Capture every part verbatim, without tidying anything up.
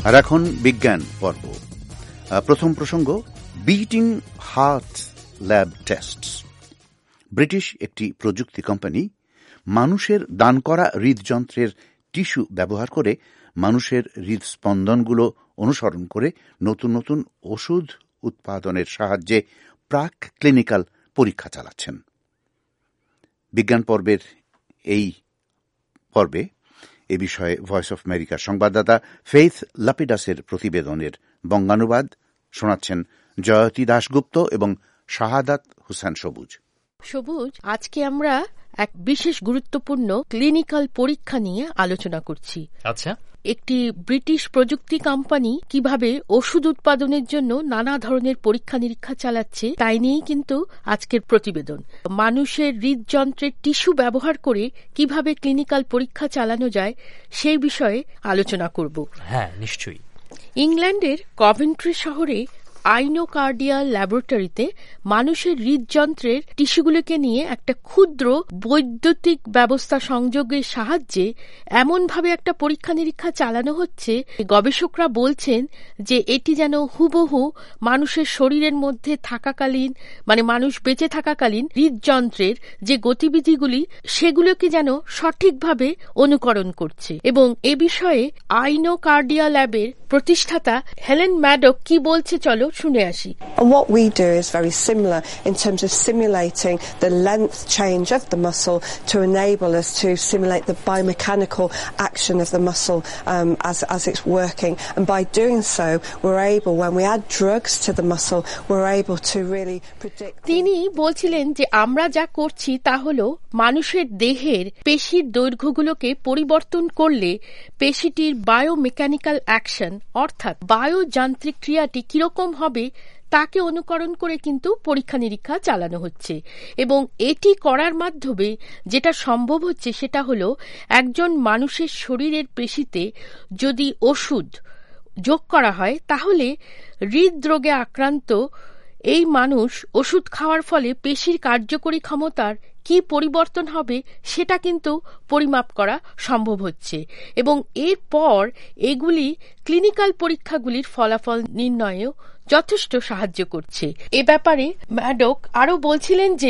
আর এখন বিজ্ঞান পর্ব। প্রথম প্রসঙ্গ, beating heart lab tests. British একটি প্রযুক্তি কোম্পানি মানুষের দান করা হৃদযন্ত্রের টিস্যু ব্যবহার করে মানুষের হৃদস্পন্দনগুলো অনুসরণ করে নতুন নতুন ওষুধ উৎপাদনের সাহায্যে প্রাক ক্লিনিক্যাল পরীক্ষা চালাচ্ছেন। বিজ্ঞান পর্বের এই পর্বে এ বিষয়ে ভয়েস অফ আমেরিকার সংবাদদাতা ফেইথ লাপিডাসের প্রতিবেদনের বঙ্গানুবাদ শোনাচ্ছেন জয়তী দাশগুপ্ত এবং শাহাদাত হোসেন সবুজ। সবুজ, আজকে আমরা এক বিশেষ গুরুত্বপূর্ণ ক্লিনিক্যাল পরীক্ষা নিয়ে আলোচনা করছি। আচ্ছা, একটি ব্রিটিশ প্রযুক্তি কোম্পানি কিভাবে ওষুধ উৎপাদনের জন্য নানা ধরনের পরীক্ষা নিরীক্ষা চালাচ্ছে তাই নিয়েই কিন্তু আজকের প্রতিবেদন। মানুষের হৃদযন্ত্রের টিস্যু ব্যবহার করে কিভাবে ক্লিনিক্যাল পরীক্ষা চালানো যায় সেই বিষয়ে আলোচনা করব। হ্যাঁ, নিশ্চয়ই। ইংল্যান্ডের কভেন্ট্রি শহরে আইনোকার্ডিয়াল ল্যাবরেটরিতে মানুষের হৃদযন্ত্রের টিস্যুগুলোকে নিয়ে একটা ক্ষুদ্র বৈদ্যুতিক ব্যবস্থা সংযোগের সাহায্যে এমনভাবে একটা পরীক্ষা নিরীক্ষা চালানো হচ্ছে, গবেষকরা বলছেন যে এটি যেন হুবহু মানুষের শরীরের মধ্যে থাকাকালীন, মানে মানুষ বেঁচে থাকাকালীন হৃদযন্ত্রের যে গতিবিধিগুলি সেগুলোকে যেন সঠিকভাবে অনুকরণ করছে। এবং এ বিষয়ে আইনোকার্ডিয়া ল্যাবের প্রতিষ্ঠাতা হেলেন ম্যাডক কি বলছে চলো শুনে আসি। What we do is very similar in terms of simulating the length change of the muscle to enable us to simulate the biomechanical action of the muscle um, as, as it's working. And by doing so, we're able, when we add drugs to the muscle, we're able to really predict. তিনি বলছিলেন যে আমরা যা করছি তা হলো মানুষের দেহের পেশির দৈর্ঘ্যগুলোকে পরিবর্তন করলে পেশিটির বায়োমেকানিক্যাল অ্যাকশন অর্থাৎ বায়োযান্ত্রিক ক্রিয়াটি কিরকম হবে তাকে অনুকরণ করে কিন্তু পরীক্ষা নিরীক্ষা চালানো হচ্ছে। এবং এটি করার মাধ্যমে যেটা সম্ভব হচ্ছে সেটা হলো একজন মানুষের শরীরের পেশিতে যদি ওষুধ যোগ করা হয় তাহলে হৃদরোগে আক্রান্ত এই মানুষ ওষুধ খাওয়ার ফলে পেশির কার্যকরী ক্ষমতার কি পরিবর্তন হবে সেটা কিন্তু পরিমাপ করা সম্ভব হচ্ছে। এবং এরপর এগুলি ক্লিনিক্যাল পরীক্ষাগুলির ফলাফল নির্ণয়েও যথেষ্ট সাহায্য করছে। এ ব্যাপারে ম্যাডক আরও বলছিলেন যে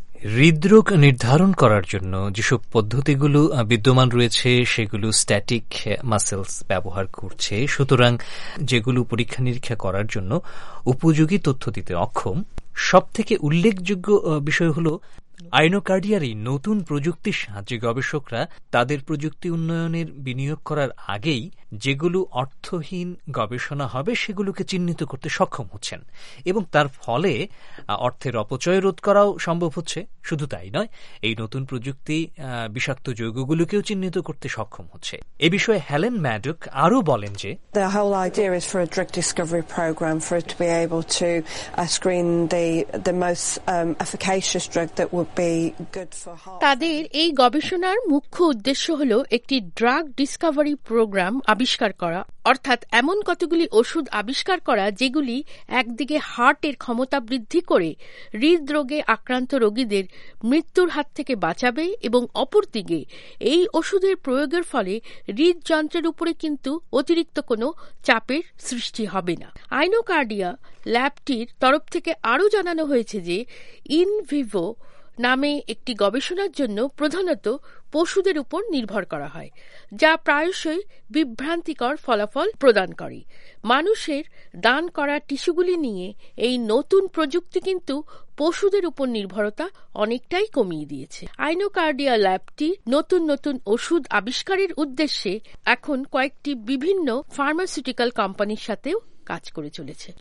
হৃদরোগ নির্ধারণ করার জন্য যেসব পদ্ধতিগুলো বিদ্যমান রয়েছে সেগুলো স্ট্যাটিক মাসেলস ব্যবহার করছে, সুতরাং যেগুলো পরীক্ষা নিরীক্ষা করার জন্য উপযোগী তথ্য দিতে অক্ষম। সব থেকে উল্লেখযোগ্য বিষয় হল আইনোকার্ডিয়ার এই নতুন প্রযুক্তির সাহায্যে গবেষকরা তাদের প্রযুক্তি উন্নয়নের বিনিয়োগ করার আগেই যেগুলো অর্থহীন গবেষণা হবে সেগুলোকে চিহ্নিত করতে সক্ষম হচ্ছেন এবং তার ফলে অর্থের অপচয় রোধ করাও সম্ভব হচ্ছে। শুধু তাই নয়, এই নতুন প্রযুক্তি বিষাক্ত যৌগগুলোকেও চিহ্নিত করতে সক্ষম হচ্ছে। এ বিষয়ে হেলেন ম্যাডক আরও বলেন যে The whole idea is for a drug discovery program for it to be able to uh, screen the the most um, efficacious drug that would be good for heart. তাদের এই গবেষণার মুখ্য উদ্দেশ্য হল একটি ড্রাগ ডিসকভারি প্রোগ্রাম আবিষ্কার করা, অর্থাৎ এমন কতগুলি ওষুধ আবিষ্কার করা যেগুলি একদিকে হার্টের ক্ষমতা বৃদ্ধি করে হৃদরোগে আক্রান্ত রোগীদের মৃত্যুর হাত থেকে বাঁচাবে এবং অপরদিকে এই ওষুধের প্রয়োগের ফলে হৃদযন্ত্রের উপরে কিন্তু অতিরিক্ত কোনো চাপের সৃষ্টি হবে না। আইনোকার্ডিয়া ল্যাবটির তরফ থেকে আরও জানানো হয়েছে যে ইন ভিভো নামে একটি গবেষণার জন্য প্রধানত পশুদের উপর নির্ভর করা হয়, যা প্রায়শই বিভ্রান্তিকর ফলাফল প্রদান করে। মানুষের দান করা টিস্যুগুলি নিয়ে এই নতুন প্রযুক্তি কিন্তু পশুদের উপর নির্ভরতা অনেকটাই কমিয়ে দিয়েছে। আইনোকার্ডিয়া ল্যাবটি নতুন নতুন ওষুধ আবিষ্কারের উদ্দেশ্যে এখন কয়েকটি বিভিন্ন ফার্মাসিউটিক্যাল কোম্পানির সাথেও কাজ করে চলেছে।